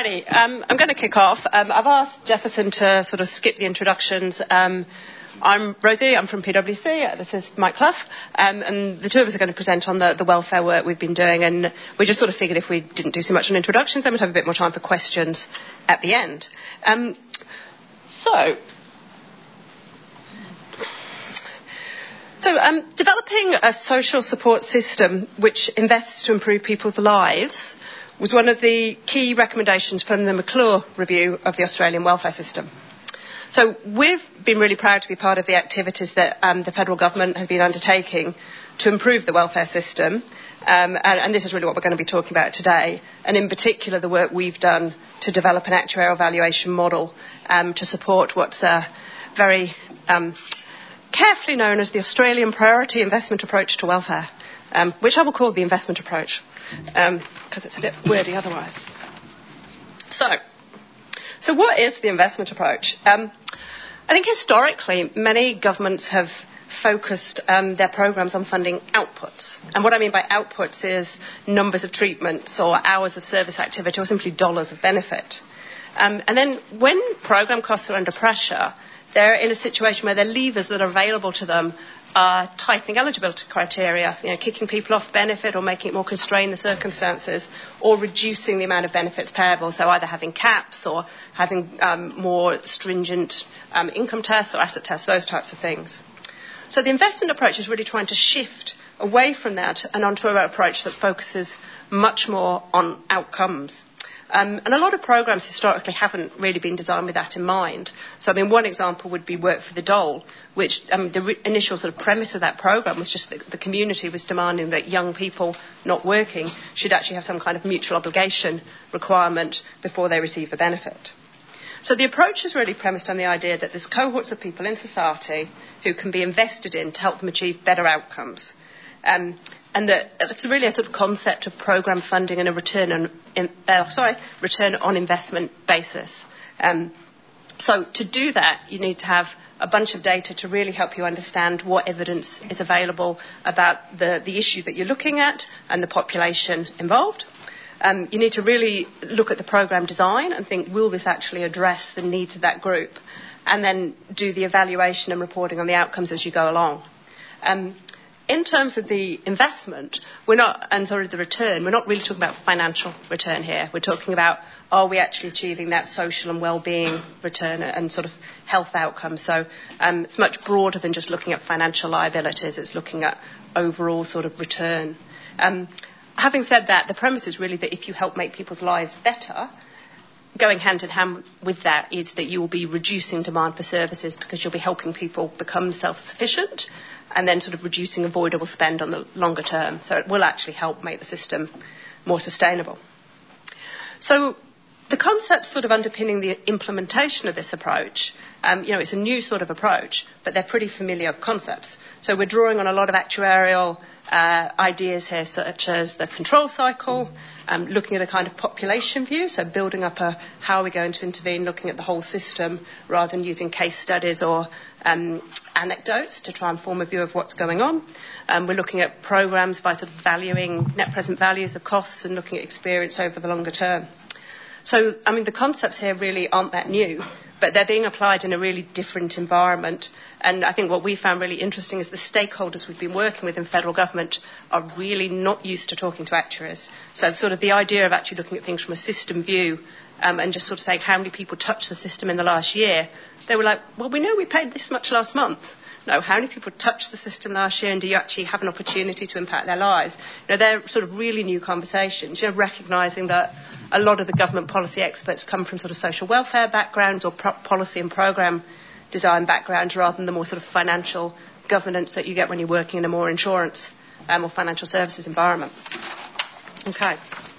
Alrighty, I'm going to kick off. I've asked Jefferson to sort of skip the introductions. I'm Rosie, I'm from PwC, this is Mike Clough, and the two of us are going to present on the welfare work we've been doing, and we just sort of figured if we didn't do so much on introductions, then we'd have a bit more time for questions at the end. Developing a social support system which invests to improve people's lives was one of the key recommendations from the McClure review of the Australian welfare system. So we've been really proud to be part of the activities that the federal government has been undertaking to improve the welfare system, and this is really what we're going to be talking about today, and in particular the work we've done to develop an actuarial valuation model to support what's very carefully known as the Australian Priority Investment Approach to Welfare, which I will call the investment approach, because it's a bit wordy otherwise. So what is the investment approach? I think historically many governments have focused their programmes on funding outputs. And what I mean by outputs is numbers of treatments or hours of service activity or simply dollars of benefit. And then when programme costs are under pressure, they're in a situation where the levers that are available to them are tightening eligibility criteria, kicking people off benefit or making it more constrained the circumstances, or reducing the amount of benefits payable, so either having caps or having more stringent income tests or asset tests, those types of things. So the investment approach is really trying to shift away from that and onto an approach that focuses much more on outcomes. And a lot of programmes historically haven't really been designed with that in mind. So, one example would be Work for the Dole, which the initial sort of premise of that programme was just that the community was demanding that young people not working should actually have some kind of mutual obligation requirement before they receive a benefit. So the approach is really premised on the idea that there's cohorts of people in society who can be invested in to help them achieve better outcomes. And that it's really a sort of concept of programme funding and a return on investment basis. So to do that, you need to have a bunch of data to really help you understand what evidence is available about the issue that you're looking at and the population involved. You need to really look at the programme design and think, will this actually address the needs of that group? And then do the evaluation and reporting on the outcomes as you go along. In terms of the investment, the return, we're not really talking about financial return here. We're talking about, are we actually achieving that social and well-being return and sort of health outcomes? So it's much broader than just looking at financial liabilities. It's looking at overall sort of return. Having said that, the premise is really that if you help make people's lives better, going hand in hand with that is that you will be reducing demand for services because you'll be helping people become self-sufficient and then sort of reducing avoidable spend on the longer term. So it will actually help make the system more sustainable. So the concepts sort of underpinning the implementation of this approach, it's a new sort of approach, but they're pretty familiar concepts. So we're drawing on a lot of actuarial ideas here, such as the control cycle, looking at a kind of population view, so building up how are we going to intervene, looking at the whole system rather than using case studies or anecdotes to try and form a view of what's going on. We're looking at programmes by sort of valuing net present values of costs and looking at experience over the longer term. So, the concepts here really aren't that new, but they're being applied in a really different environment. And I think what we found really interesting is the stakeholders we've been working with in federal government are really not used to talking to actuaries. So sort of the idea of actually looking at things from a system view and just sort of saying how many people touched the system in the last year, they were like, well, we know we paid this much last month. No, how many people touched the system last year and do you actually have an opportunity to impact their lives? They're sort of really new conversations, recognising that a lot of the government policy experts come from sort of social welfare backgrounds or policy and programme design backgrounds rather than the more sort of financial governance that you get when you're working in a more insurance or financial services environment. Okay.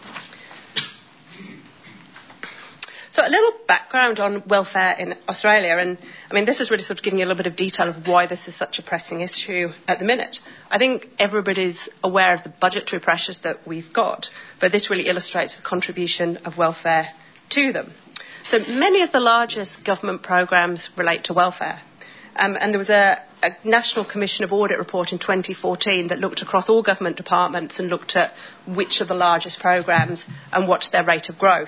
So a little background on welfare in Australia, and this is really sort of giving you a little bit of detail of why this is such a pressing issue at the minute. I think everybody's aware of the budgetary pressures that we've got, but this really illustrates the contribution of welfare to them. So many of the largest government programmes relate to welfare. And there was a National Commission of Audit report in 2014 that looked across all government departments and looked at which are the largest programmes and what's their rate of growth.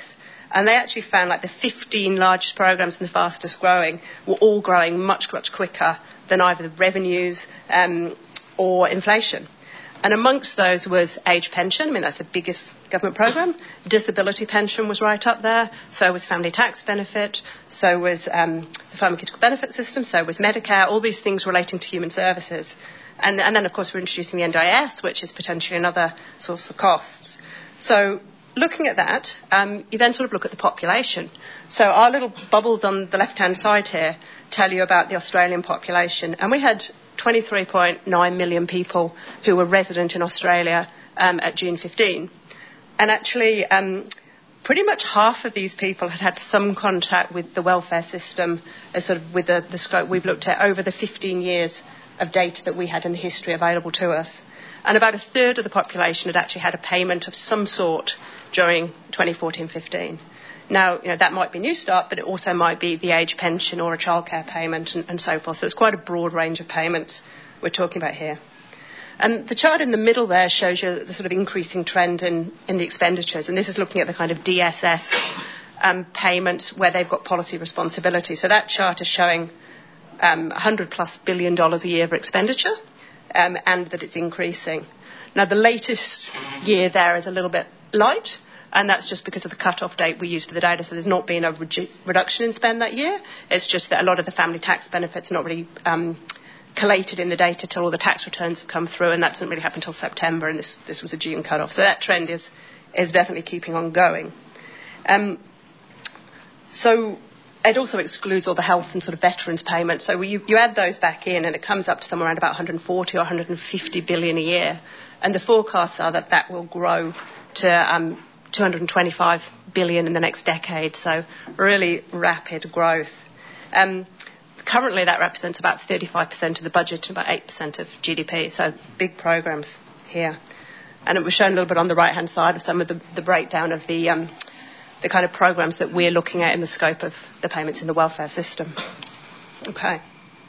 And they actually found like the 15 largest programs and the fastest growing were all growing much, much quicker than either the revenues or inflation. And amongst those was age pension. I mean, that's the biggest government program. Disability pension was right up there. So was family tax benefit. So was the pharmaceutical benefit system. So was Medicare. All these things relating to human services. And then, of course, we're introducing the NDIS, which is potentially another source of costs. So looking at that, you then sort of look at the population. So our little bubbles on the left-hand side here tell you about the Australian population. And we had 23.9 million people who were resident in Australia at June 15. And actually, pretty much half of these people had some contact with the welfare system, sort of with the scope we've looked at over the 15 years of data that we had in the history available to us. And about a third of the population had actually had a payment of some sort during 2014-15. Now, that might be New Start, but it also might be the age pension or a childcare payment and so forth. So it's quite a broad range of payments we're talking about here. And the chart in the middle there shows you the sort of increasing trend in the expenditures. And this is looking at the kind of DSS payments where they've got policy responsibility. So that chart is showing $100+ billion a year of expenditure and that it's increasing. Now, the latest year there is a little bit light. And that's just because of the cut-off date we used for the data. So there's not been a reduction in spend that year. It's just that a lot of the family tax benefits are not really collated in the data till all the tax returns have come through. And that doesn't really happen until September. And this was a June cut-off. So that trend is definitely keeping on going. So it also excludes all the health and sort of veterans payments. So you add those back in and it comes up to somewhere around about 140 or 150 billion a year. And the forecasts are that will grow to 225 billion in the next decade, so really rapid growth. Currently that represents about 35% of the budget and about 8% of GDP, so big programs here. And it was shown a little bit on the right-hand side of some of the breakdown of the kind of programs that we're looking at in the scope of the payments in the welfare system. Okay.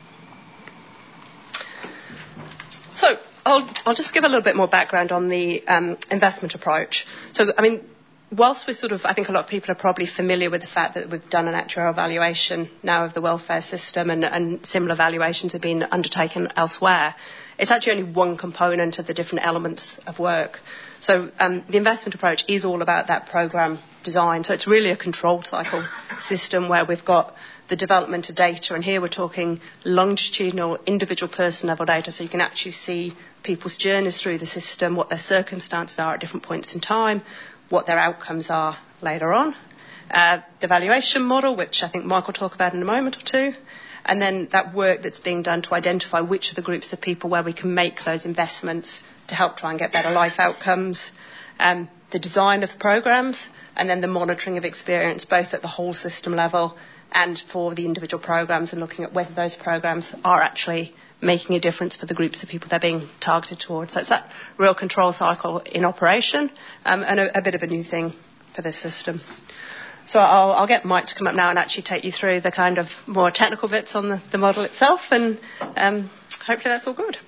So I'll just give a little bit more background on the investment approach. So, I mean, whilst I think a lot of people are probably familiar with the fact that we've done an actuarial valuation now of the welfare system and similar valuations have been undertaken elsewhere, it's actually only one component of the different elements of work. So the investment approach is all about that programme design. So it's really a control cycle system where we've got the development of data, and here we're talking longitudinal individual person level data, so you can actually see people's journeys through the system, what their circumstances are at different points in time, what their outcomes are later on. The valuation model, which I think Mark will talk about in a moment or two, and then that work that's being done to identify which are the groups of people where we can make those investments to help try and get better life outcomes, the design of the programmes, and then the monitoring of experience, both at the whole system level and for the individual programmes, and looking at whether those programmes are actually making a difference for the groups of people they're being targeted towards. So it's that real control cycle in operation, and a bit of a new thing for this system. So I'll get Mike to come up now and actually take you through the kind of more technical bits on the model itself, and hopefully that's all good.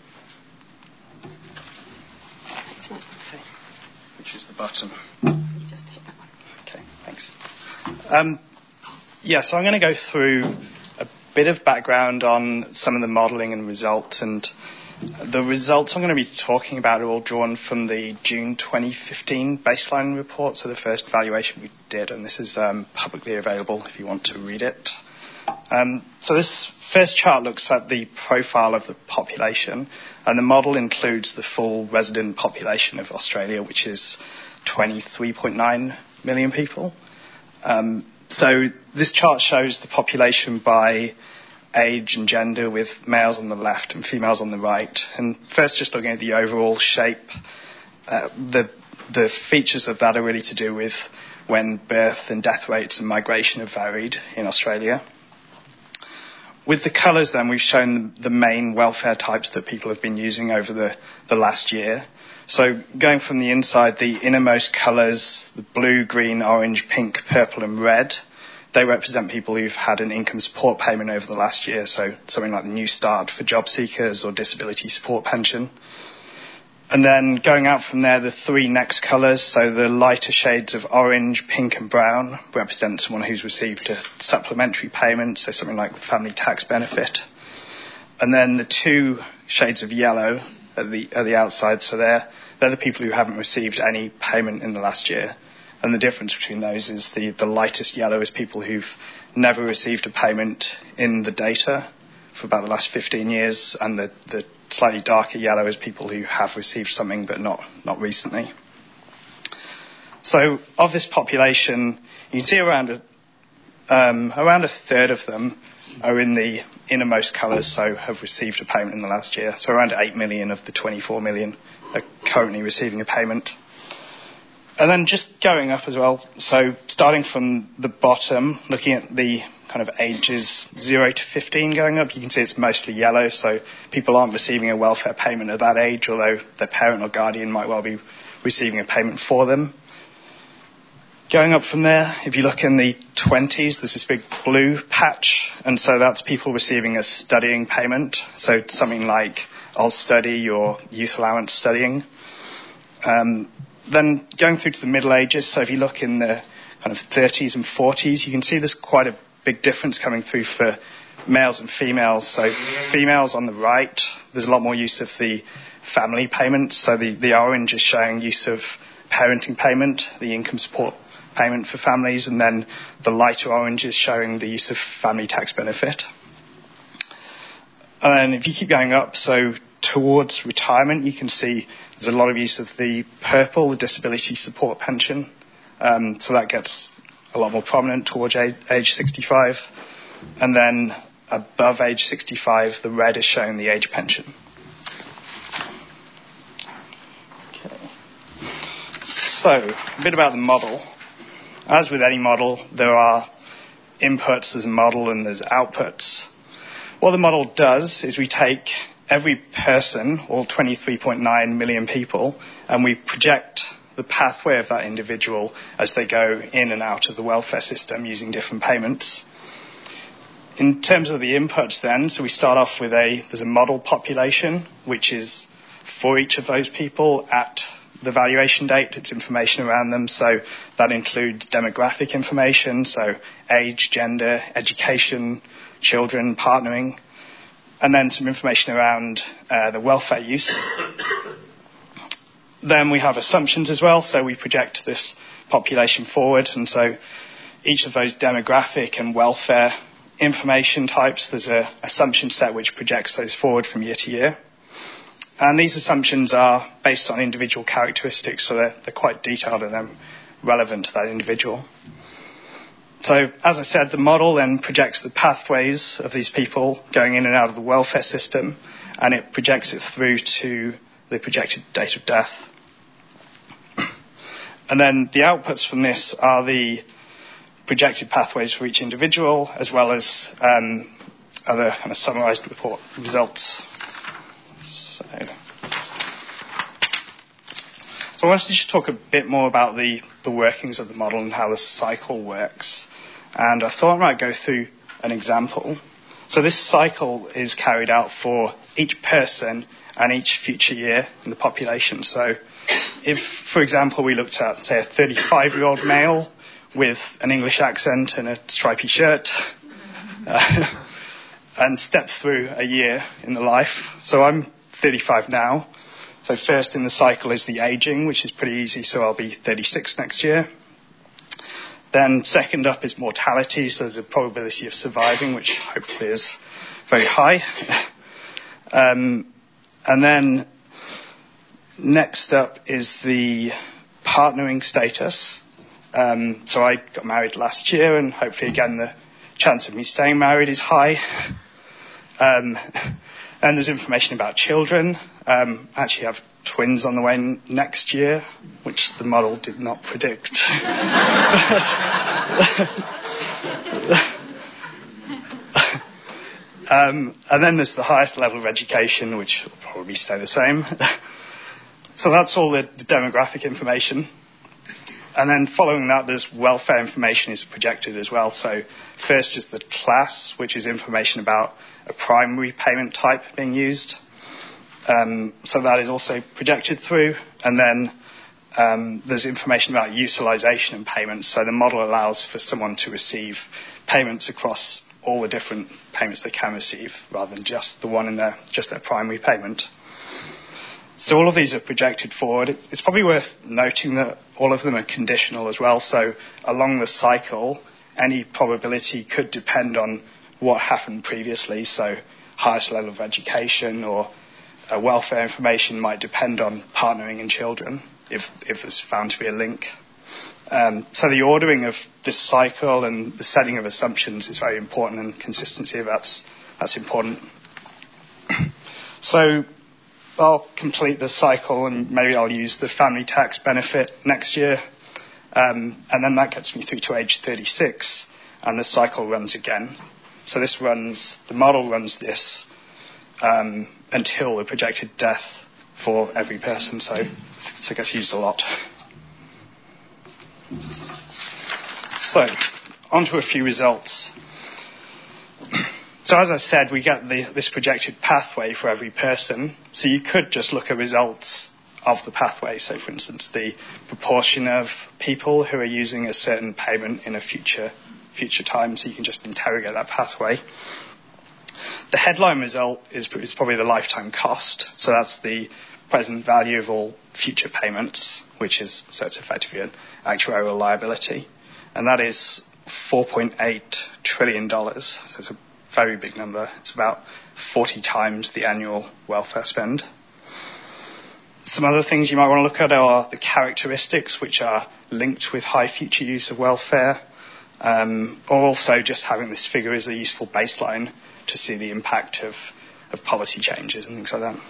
Okay. Which is the button? You just hit that one. Okay, thanks. So I'm going to go through a bit of background on some of the modelling and results, and the results I'm going to be talking about are all drawn from the June 2015 baseline report, so the first valuation we did, and this is publicly available if you want to read it. So this first chart looks at the profile of the population, and the model includes the full resident population of Australia, which is 23.9 million people. So this chart shows the population by age and gender, with males on the left and females on the right. And first, just looking at the overall shape, the features of that are really to do with when birth and death rates and migration have varied in Australia. With the colours then, we've shown the main welfare types that people have been using over the last year. So going from the inside, the innermost colours, the blue, green, orange, pink, purple and red, they represent people who've had an income support payment over the last year, so something like the New Start for job seekers or disability support pension. And then going out from there, the three next colours, so the lighter shades of orange, pink and brown, represent someone who's received a supplementary payment, so something like the family tax benefit. And then the two shades of yellow at the outside, so they're the people who haven't received any payment in the last year. And the difference between those is the lightest yellow is people who've never received a payment in the data for about the last 15 years, and the slightly darker yellow is people who have received something but not recently. So of this population, you can see around a third of them are in the innermost colours, so have received a payment in the last year. So around 8 million of the 24 million are currently receiving a payment. And then just going up as well, so starting from the bottom, looking at the kind of ages 0 to 15 going up, you can see it's mostly yellow, so people aren't receiving a welfare payment at that age, although their parent or guardian might well be receiving a payment for them. Going up from there, if you look in the 20s, there's this big blue patch, and so that's people receiving a studying payment, so something like Austudy or youth allowance studying. Then going through to the Middle Ages, so if you look in the kind of 30s and 40s, you can see there's quite a big difference coming through for males and females. So females on the right, there's a lot more use of the family payment. So the orange is showing use of parenting payment, the income support payment for families, and then the lighter orange is showing the use of family tax benefit. And then if you keep going up, so towards retirement, you can see there's a lot of use of the purple, the disability support pension. So that gets a lot more prominent towards age 65. And then above age 65, the red is showing the age pension. Okay. So, a bit about the model. As with any model, there are inputs, there's a model, and there's outputs. What the model does is we take every person, all 23.9 million people, and we project the pathway of that individual as they go in and out of the welfare system using different payments. In terms of the inputs then, so we start off with there's a model population, which is for each of those people at the valuation date. It's information around them, so that includes demographic information, so age, gender, education, children, partnering, and then some information around the welfare use. Then we have assumptions as well, so we project this population forward, and so each of those demographic and welfare information types, there's an assumption set which projects those forward from year to year. And these assumptions are based on individual characteristics, so they're quite detailed and then relevant to that individual. So, as I said, the model then projects the pathways of these people going in and out of the welfare system, and it projects it through to the projected date of death. And then the outputs from this are the projected pathways for each individual, as well as other kind of summarised report results. So I wanted to just talk a bit more about the workings of the model and how the cycle works. And I thought I might go through an example. So this cycle is carried out for each person and each future year in the population. So if, for example, we looked at, say, a 35-year-old male with an English accent and a stripy shirt, and stepped through a year in the life. So I'm 35 now. So first in the cycle is the aging, which is pretty easy, so I'll be 36 next year. Then second up is mortality, so there's a probability of surviving, which hopefully is very high. And then next up is the partnering status. So I got married last year, and hopefully again the chance of me staying married is high. And there's information about children. Actually have twins on the way next year, which the model did not predict. And then there's the highest level of education, which will probably stay the same. So that's all the demographic information. And then following that, there's welfare information is projected as well. So first is the class, which is information about a primary payment type being used. So that is also projected through. And then there's information about utilisation and payments. So the model allows for someone to receive payments across all the different payments they can receive, rather than just the one in their primary payment. So all of these are projected forward. It's probably worth noting that all of them are conditional as well. So along the cycle, any probability could depend on what happened previously. So highest level of education or welfare information might depend on partnering and children if there's found to be a link. So the ordering of this cycle and the setting of assumptions is very important, and consistency of that's important. So I'll complete the cycle, and maybe I'll use the family tax benefit next year, and then that gets me through to age 36, and the cycle runs again. So the model runs this until the projected death for every person. So it gets used a lot. So, on to a few results. So as I said, we get this projected pathway for every person. So you could just look at results of the pathway. So, for instance, the proportion of people who are using a certain payment in a future time. So you can just interrogate that pathway. The headline result is probably the lifetime cost. So that's the present value of all future payments, so it's effectively an actuarial liability. And that is $4.8 trillion. So it's a very big number. It's about 40 times the annual welfare spend. Some other things you might want to look at are the characteristics which are linked with high future use of welfare, or also just having this figure as a useful baseline to see the impact of policy changes and things like that.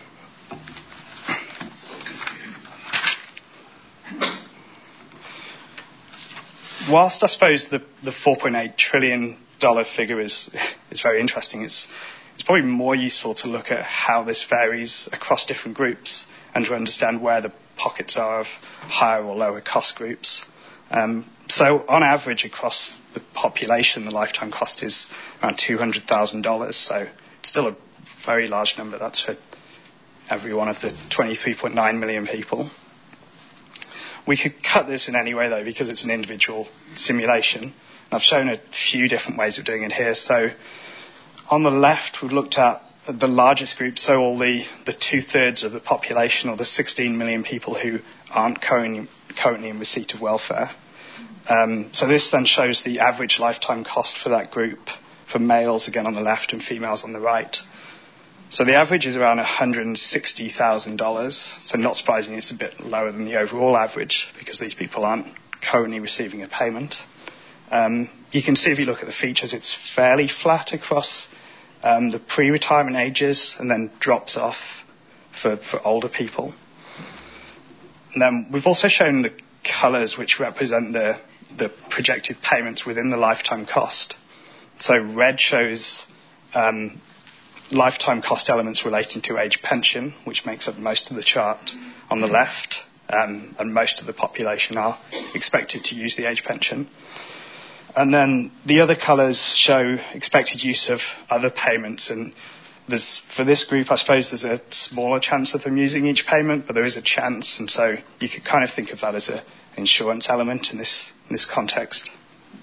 Whilst I suppose the $4.8 trillion figure is very interesting, it's probably more useful to look at how this varies across different groups and to understand where the pockets are of higher or lower cost groups. So on average across the population, the lifetime cost is around $200,000. So it's still a very large number. That's for every one of the 23.9 million people. We could cut this in any way, though, because it's an individual simulation. And I've shown a few different ways of doing it here. So on the left, we've looked at the largest group, so all the two-thirds of the population, or the 16 million people who aren't currently in receipt of welfare. So this then shows the average lifetime cost for that group, for males, again, on the left, and females on the right. So the average is around $160,000. So not surprisingly, it's a bit lower than the overall average because these people aren't currently receiving a payment. You can see if you look at the features, it's fairly flat across the pre-retirement ages and then drops off for older people. And then we've also shown the colours which represent the projected payments within the lifetime cost. So red shows lifetime cost elements relating to age pension, which makes up most of the chart on the left, and most of the population are expected to use the age pension. And then the other colours show expected use of other payments, and for this group, I suppose there's a smaller chance of them using each payment, but there is a chance, and so you could kind of think of that as an insurance element in this context.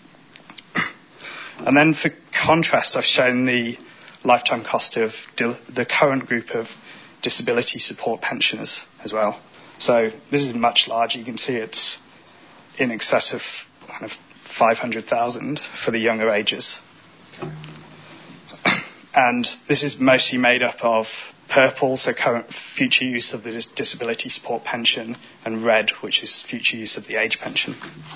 And then for contrast, I've shown the lifetime cost of the current group of disability support pensioners as well. So this is much larger. You can see it's in excess of kind of 500,000 for the younger ages. And this is mostly made up of purple, so current future use of the disability support pension, and red, which is future use of the age pension.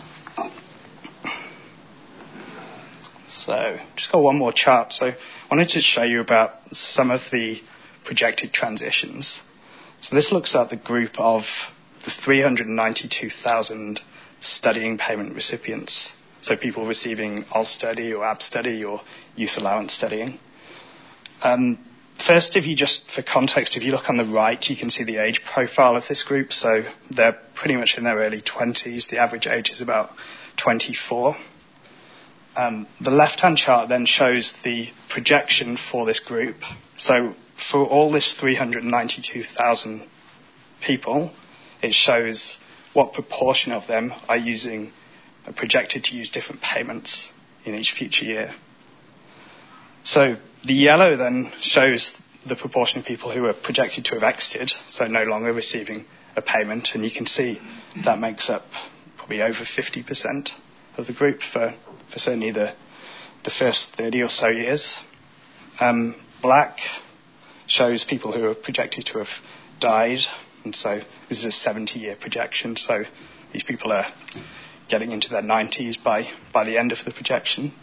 So just got one more chart. So I wanted to show you about some of the projected transitions. So this looks at the group of the 392,000 studying payment recipients. So people receiving Austudy or AbStudy or youth allowance studying. First, for context, if you look on the right, you can see the age profile of this group. So they're pretty much in their early 20s. The average age is about 24. The left-hand chart then shows the projection for this group. So for all this 392,000 people, it shows what proportion of them are projected to use different payments in each future year. So the yellow then shows the proportion of people who are projected to have exited, so no longer receiving a payment, and you can see that makes up probably over 50% of the group for certainly the first 30 or so years. Black shows people who are projected to have died, and so this is a 70-year projection, so these people are getting into their 90s by the end of the projection.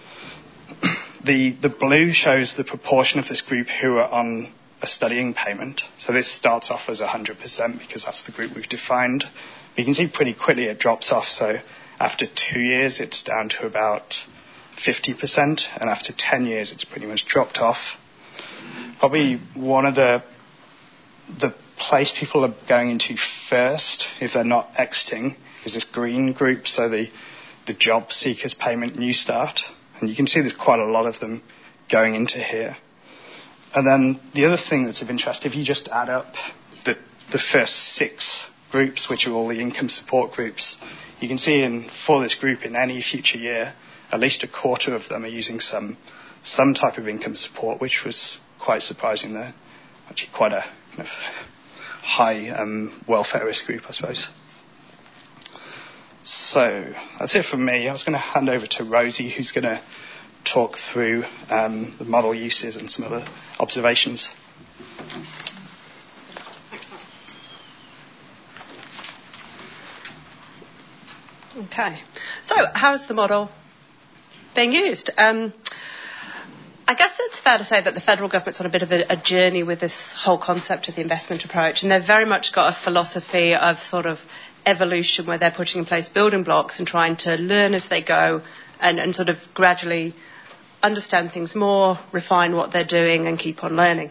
The blue shows the proportion of this group who are on a studying payment. So this starts off as 100% because that's the group we've defined. But you can see pretty quickly it drops off. So after 2 years, it's down to about 50%. And after 10 years, it's pretty much dropped off. Probably one of the place people are going into first, if they're not exiting, is this green group. So the job seekers payment New Start. And you can see there's quite a lot of them going into here. And then the other thing that's of interest, if you just add up the first 6 groups, which are all the income support groups, you can see for this group in any future year, at least a quarter of them are using some type of income support, which was quite surprising there. Actually quite a kind of high welfare risk group, I suppose. So that's it from me. I was going to hand over to Rosie, who's going to talk through the model uses and some other observations. Okay. So how's the model being used? I guess it's fair to say that the federal government's on a bit of a journey with this whole concept of the investment approach, and they've very much got a philosophy of sort of evolution where they're putting in place building blocks and trying to learn as they go and sort of gradually understand things more, refine what they're doing and keep on learning.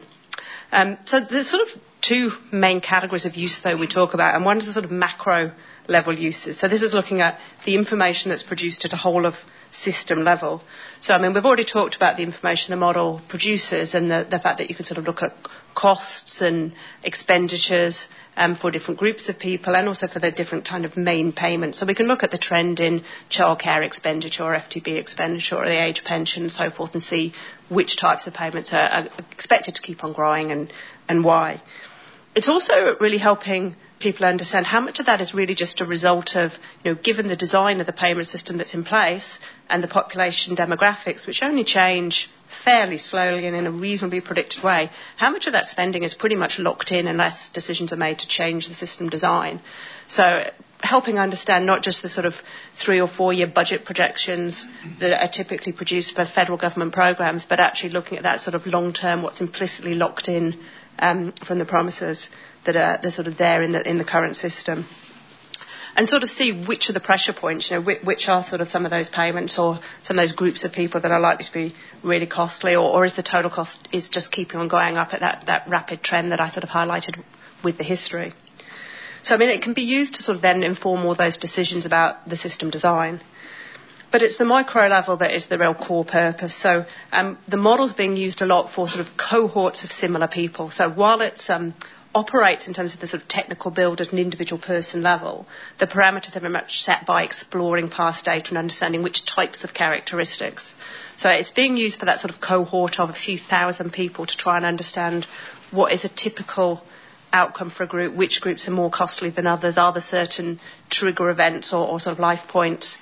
So there's sort of 2 main categories of use, though, we talk about, and one is the sort of macro level uses. So this is looking at the information that's produced at a whole of system level. So, I mean, we've already talked about the information the model produces and the fact that you can sort of look at costs and expenditures for different groups of people and also for the different kind of main payments. So we can look at the trend in childcare expenditure or FTB expenditure or the age pension and so forth and see which types of payments are expected to keep on growing and why. It's also really helping people understand how much of that is really just a result of, given the design of the payment system that's in place and the population demographics, which only change fairly slowly and in a reasonably predicted way, how much of that spending is pretty much locked in unless decisions are made to change the system design. So helping understand not just the sort of 3 or 4 year budget projections that are typically produced for federal government programs, but actually looking at that sort of long term, what's implicitly locked in from the promises that are sort of there in the current system. And sort of see which are the pressure points, which are sort of some of those payments or some of those groups of people that are likely to be really costly, or is the total cost is just keeping on going up at that rapid trend that I sort of highlighted with the history. So, I mean, it can be used to sort of then inform all those decisions about the system design. But it's the micro level that is the real core purpose. So the model's being used a lot for sort of cohorts of similar people. So while it's operates in terms of the sort of technical build at an individual person level, the parameters are very much set by exploring past data and understanding which types of characteristics. So it's being used for that sort of cohort of a few thousand people to try and understand what is a typical outcome for a group, which groups are more costly than others, are there certain trigger events or sort of life points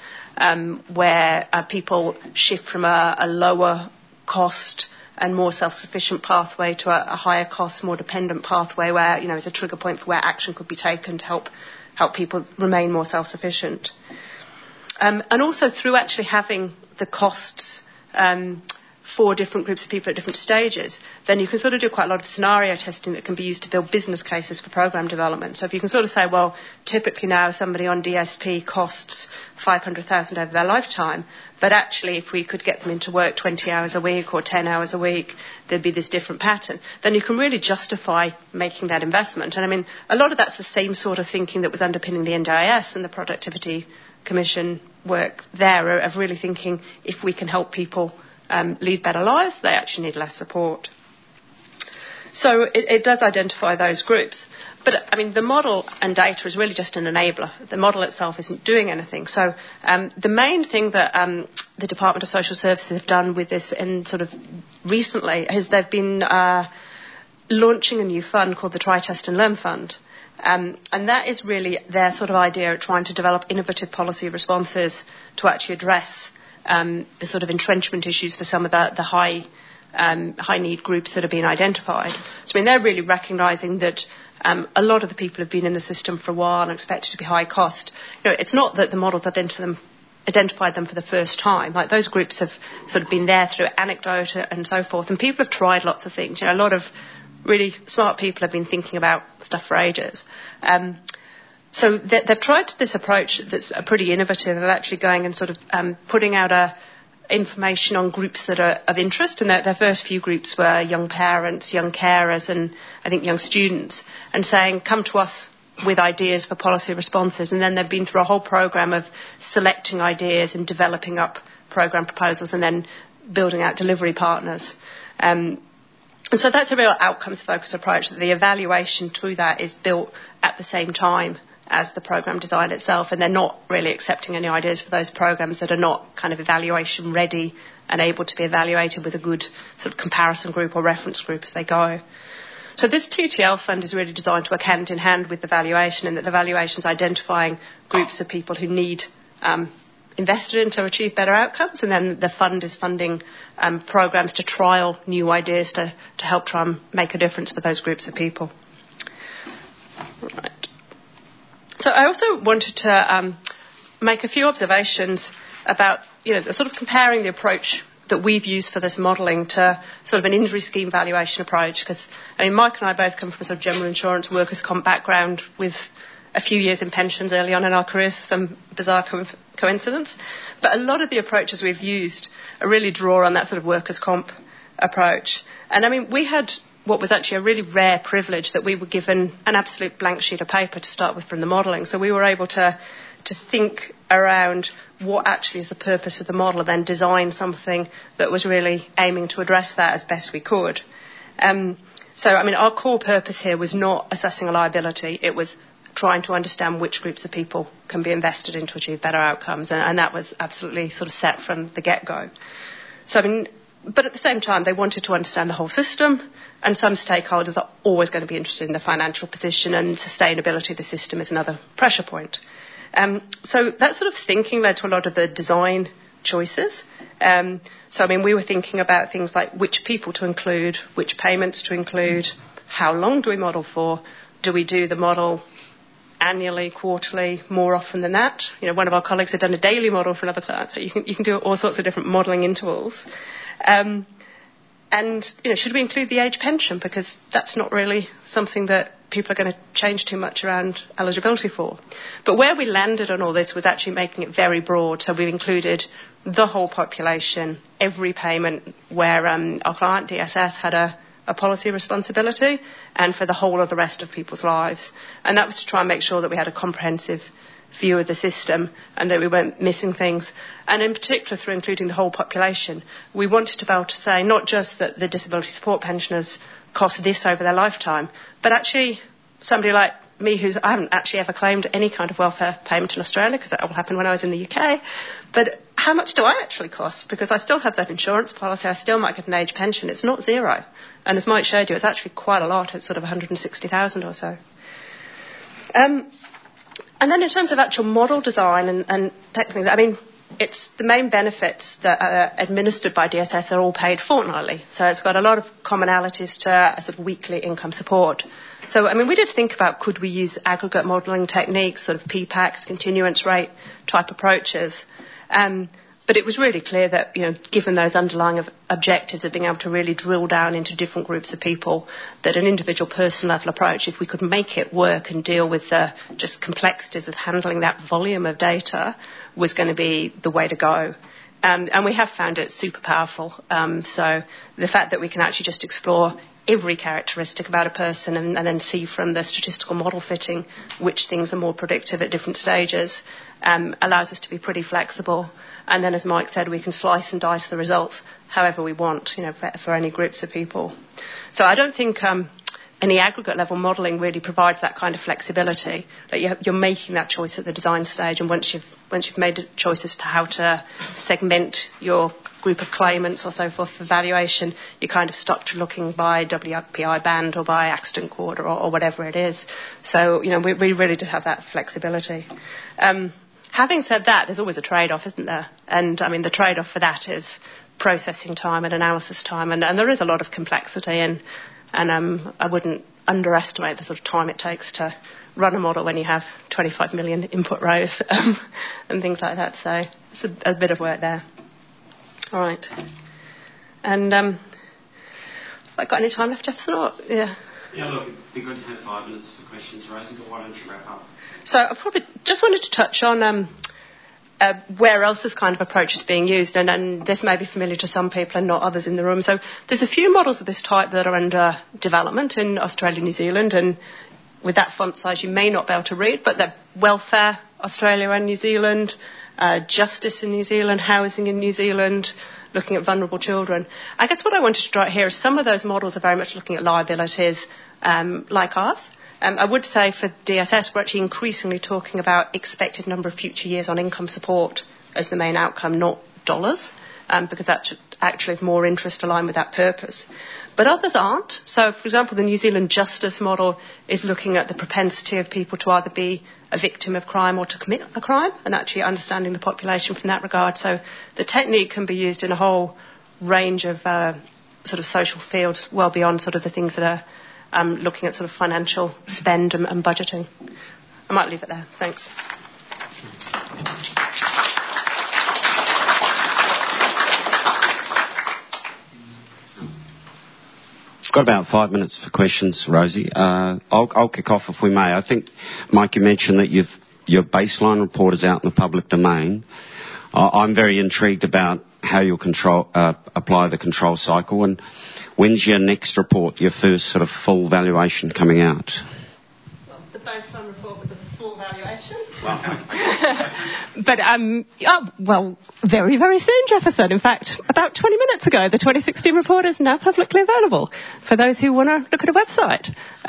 where people shift from a lower cost and more self-sufficient pathway to a higher cost, more dependent pathway where, is a trigger point for where action could be taken to help people remain more self-sufficient. And also through actually having the costs for different groups of people at different stages, then you can sort of do quite a lot of scenario testing that can be used to build business cases for program development. So if you can sort of say, well, typically now somebody on DSP costs $500,000 over their lifetime, but actually if we could get them into work 20 hours a week or 10 hours a week, there'd be this different pattern. Then you can really justify making that investment. And I mean, a lot of that's the same sort of thinking that was underpinning the NDIS and the Productivity Commission work there of really thinking if we can help people lead better lives, they actually need less support. So it does identify those groups. But, I mean, the model and data is really just an enabler. The model itself isn't doing anything. So the main thing that the Department of Social Services have done with this in sort of recently is they've been launching a new fund called the Try, Test and Learn Fund. And that is really their sort of idea of trying to develop innovative policy responses to actually address the sort of entrenchment issues for some of the high need groups that have been identified. So, I mean, they're really recognising that a lot of the people have been in the system for a while and expected to be high cost. You know, it's not that the models identified them for the first time. Like, those groups have sort of been there through anecdote and so forth, and people have tried lots of things. You know, a lot of really smart people have been thinking about stuff for ages. So they've tried this approach that's pretty innovative of actually going and sort of putting out information on groups that are of interest. And their first few groups were young parents, young carers, and I think young students, and saying, come to us with ideas for policy responses. And then they've been through a whole programme of selecting ideas and developing up programme proposals and then building out delivery partners. And so that's a real outcomes-focused approach. The evaluation through that is built at the same time as the programme design itself, and they're not really accepting any ideas for those programmes that are not kind of evaluation ready and able to be evaluated with a good sort of comparison group or reference group as they go. So this TTL fund is really designed to work hand in hand with the valuation, and that the valuation is identifying groups of people who need invested in to achieve better outcomes, and then the fund is funding programmes to trial new ideas to help try and make a difference for those groups of people. Right. So I also wanted to make a few observations about, the sort of comparing the approach that we've used for this modelling to sort of an injury scheme valuation approach, because, I mean, Mike and I both come from a sort of general insurance workers' comp background with a few years in pensions early on in our careers for some bizarre coincidence. But a lot of the approaches we've used really draw on that sort of workers' comp approach. And, I mean, we had what was actually a really rare privilege that we were given an absolute blank sheet of paper to start with from the modelling. So we were able to think around what actually is the purpose of the model and then design something that was really aiming to address that as best we could. So, I mean, our core purpose here was not assessing a liability. It was trying to understand which groups of people can be invested in to achieve better outcomes. And that was absolutely sort of set from the get-go. So, I mean, but at the same time, they wanted to understand the whole system, and some stakeholders are always going to be interested in the financial position, and sustainability of the system is another pressure point. So that sort of thinking led to a lot of the design choices. So, I mean, we were thinking about things like which people to include, which payments to include, how long do we model for, do we do the model annually, quarterly, more often than that? You know, one of our colleagues had done a daily model for another client, so you can do all sorts of different modelling intervals. And, should we include the age pension? Because that's not really something that people are going to change too much around eligibility for. But where we landed on all this was actually making it very broad. So we've included the whole population, every payment where our client, DSS, had a policy responsibility, and for the whole of the rest of people's lives. And that was to try and make sure that we had a comprehensive view of the system and that we weren't missing things. And in particular, through including the whole population, we wanted to be able to say not just that the disability support pensioners cost this over their lifetime, but actually somebody like me I haven't actually ever claimed any kind of welfare payment in Australia, because that all happened when I was in the UK, but how much do I actually cost? Because I still have that insurance policy, I still might get an age pension. It's not zero. And as Mike showed you, it's actually quite a lot. It's sort of 160,000 or so. And then in terms of actual model design and technical, I mean, it's the main benefits that are administered by DSS are all paid fortnightly. So it's got a lot of commonalities to a sort of weekly income support. So, I mean, we did think about could we use aggregate modelling techniques, sort of PPACs, continuance rate type approaches. But it was really clear that, given those underlying objectives of being able to really drill down into different groups of people, that an individual person level approach, if we could make it work and deal with the just complexities of handling that volume of data, was going to be the way to go. And we have found it super powerful. So the fact that we can actually just explore every characteristic about a person and then see from the statistical model fitting which things are more predictive at different stages, allows us to be pretty flexible. And then, as Mike said, we can slice and dice the results however we want, for any groups of people. So I don't think any aggregate level modelling really provides that kind of flexibility. That you're making that choice at the design stage, and once you've made a choice as to how to segment your group of claimants or so forth for valuation, you're kind of stuck to looking by WPI band or by accident quarter or whatever it is. So, we really do have that flexibility. Having said that, there's always a trade-off, isn't there? And, the trade-off for that is processing time and analysis time, and there is a lot of complexity, and I wouldn't underestimate the sort of time it takes to run a model when you have 25 million input rows and things like that. So it's a bit of work there. All right. And have I got any time left, Jefferson? Yeah. Yeah, look, it'd be good to have 5 minutes for questions, Rosie, but why don't you wrap up? So I probably just wanted to touch on where else this kind of approach is being used, and this may be familiar to some people and not others in the room. So there's a few models of this type that are under development in Australia and New Zealand, and with that font size you may not be able to read, but they're Welfare Australia and New Zealand, Justice in New Zealand, Housing in New Zealand, looking at vulnerable children. I guess what I wanted to draw out here is some of those models are very much looking at liabilities like ours. I would say for DSS, we're actually increasingly talking about expected number of future years on income support as the main outcome, not dollars, because that should actually have more interest aligned with that purpose. But others aren't. So, for example, the New Zealand Justice model is looking at the propensity of people to either be a victim of crime or to commit a crime, and actually understanding the population from that regard. So the technique can be used in a whole range of sort of social fields, well beyond sort of the things that are looking at sort of financial spend and budgeting. I might leave it there. Thanks. We've got about 5 minutes for questions, Rosie. I'll kick off if we may. I think, Mike, you mentioned that your baseline report is out in the public domain. I'm very intrigued about how you'll apply the control cycle, and when's your next report, your first sort of full valuation coming out? Well, the baseline report was a full valuation. Well, But, very, very soon, Jefferson. In fact, about 20 minutes ago, the 2016 report is now publicly available for those who want to look at a website.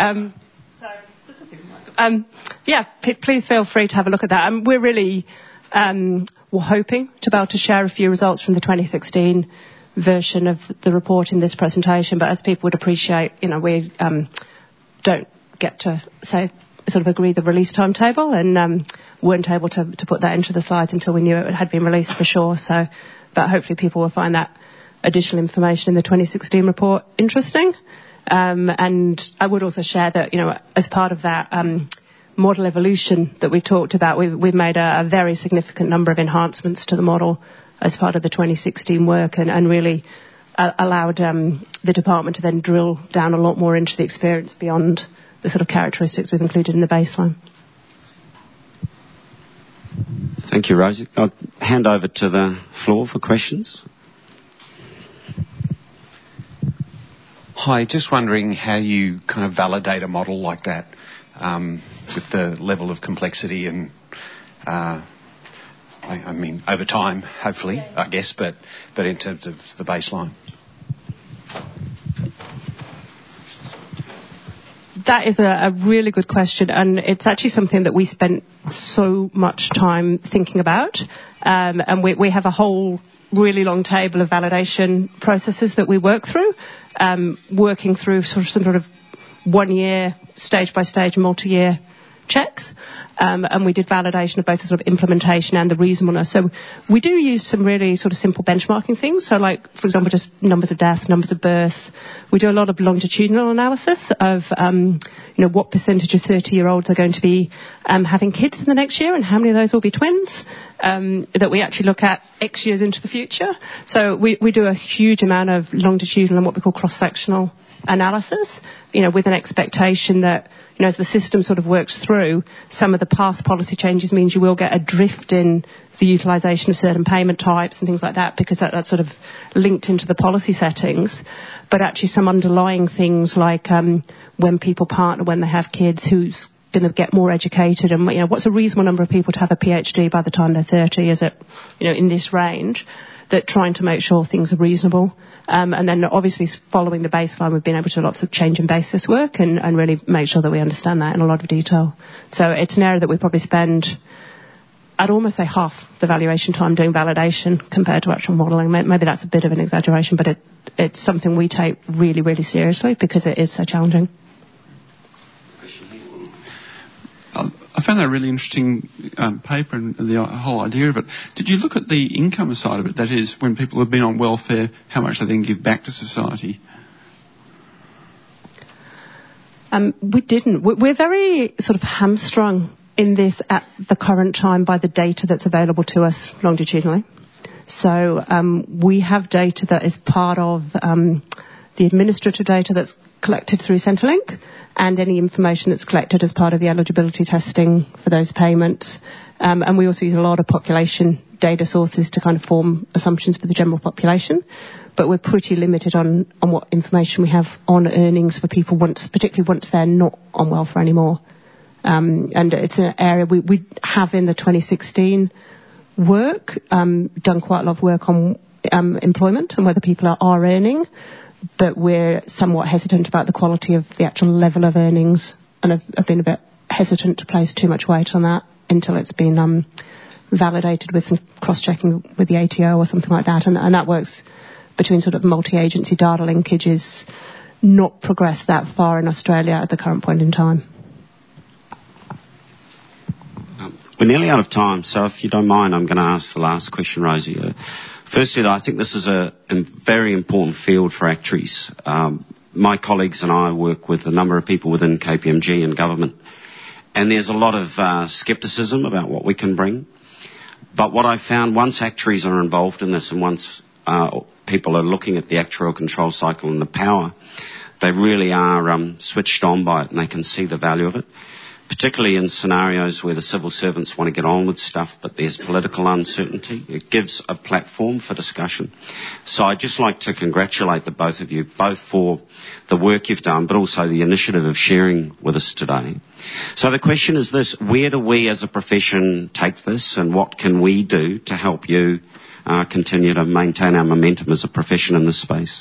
Please feel free to have a look at that. We're really we're hoping to be able to share a few results from the 2016 version of the report in this presentation, but as people would appreciate, we don't get to agree the release timetable, and weren't able to put that into the slides until we knew it had been released for sure. But hopefully people will find that additional information in the 2016 report interesting. And I would also share that, as part of that model evolution that we talked about, we've made a very significant number of enhancements to the model as part of the 2016 work, and really allowed the department to then drill down a lot more into the experience beyond the sort of characteristics we've included in the baseline. Thank you, Rosie. I'll hand over to the floor for questions. Hi, just wondering how you kind of validate a model like that with the level of complexity and, over time, hopefully, I guess, but in terms of the baseline. That is a really good question, and it's actually something that we spent so much time thinking about. And we have a whole really long table of validation processes that we work through, working through some sort of 1 year, stage-by-stage, multi-year checks. And we did validation of both the sort of implementation and the reasonableness. So we do use some really sort of simple benchmarking things. So like, for example, just numbers of deaths, numbers of births. We do a lot of longitudinal analysis of, what percentage of 30-year-olds are going to be having kids in the next year, and how many of those will be twins, that we actually look at X years into the future. So we do a huge amount of longitudinal and what we call cross-sectional analysis, with an expectation that, as the system sort of works through, some of the past policy changes means you will get a drift in the utilisation of certain payment types and things like that, because that's sort of linked into the policy settings. But actually some underlying things like when people partner, when they have kids, who's going to get more educated, and what's a reasonable number of people to have a PhD by the time they're 30? Is it in this range? That trying to make sure things are reasonable, and then obviously following the baseline, we've been able to do lots of change and basis work and really make sure that we understand that in a lot of detail. So it's an area that we probably spend, I'd almost say, half the valuation time doing validation compared to actual modelling. Maybe that's a bit of an exaggeration, but it's something we take really, really seriously because it is so challenging. I found that a really interesting paper and the whole idea of it. Did you look at the income side of it? That is, when people have been on welfare, how much they then give back to society? We didn't. We're very sort of hamstrung in this at the current time by the data that's available to us longitudinally. So we have data that is part of the administrative data that's collected through Centrelink, and any information that's collected as part of the eligibility testing for those payments. And we also use a lot of population data sources to kind of form assumptions for the general population. But we're pretty limited on what information we have on earnings for people, particularly once they're not on welfare anymore. And it's an area we have in the 2016 work, done quite a lot of work on employment and whether people are earning. But we're somewhat hesitant about the quality of the actual level of earnings, and have been a bit hesitant to place too much weight on that until it's been validated with some cross-checking with the ATO or something like that. And that works between sort of multi-agency data linkages, not progressed that far in Australia at the current point in time. We're nearly out of time, so if you don't mind, I'm going to ask the last question, Rosie. Firstly, I think this is a very important field for actuaries. My colleagues and I work with a number of people within KPMG and government, and there's a lot of scepticism about what we can bring. But what I found, once actuaries are involved in this and once people are looking at the actuarial control cycle and the power, they really are switched on by it, and they can see the value of it, particularly in scenarios where the civil servants want to get on with stuff but there's political uncertainty. It gives a platform for discussion. So I'd just like to congratulate the both of you, both for the work you've done but also the initiative of sharing with us today. So the question is this: where do we as a profession take this, and what can we do to help you continue to maintain our momentum as a profession in this space?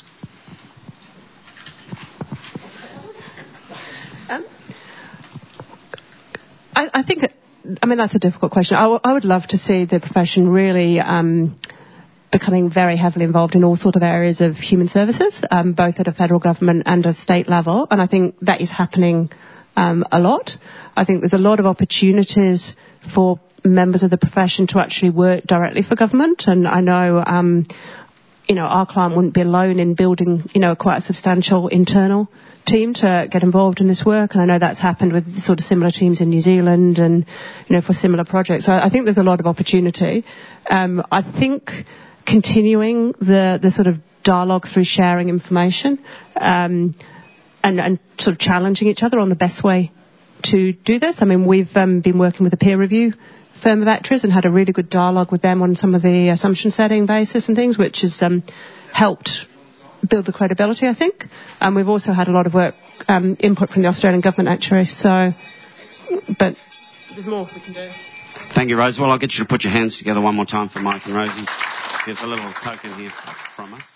I think, that's a difficult question. I would love to see the profession really becoming very heavily involved in all sorts of areas of human services, both at a federal government and a state level. And I think that is happening a lot. I think there's a lot of opportunities for members of the profession to actually work directly for government. And I know, our client wouldn't be alone in building, quite a substantial internal team to get involved in this work, and I know that's happened with sort of similar teams in New Zealand and for similar projects. So I think there's a lot of opportunity. I think continuing the sort of dialogue through sharing information and sort of challenging each other on the best way to do this. We've been working with a peer review firm of actuaries and had a really good dialogue with them on some of the assumption setting basis and things, which has helped build the credibility, I think. And we've also had a lot of work, input from the Australian government actuaries. But there's more we can do. Thank you, Rose. Well, I'll get you to put your hands together one more time for Mike and Rosie. Here's a little token here from us.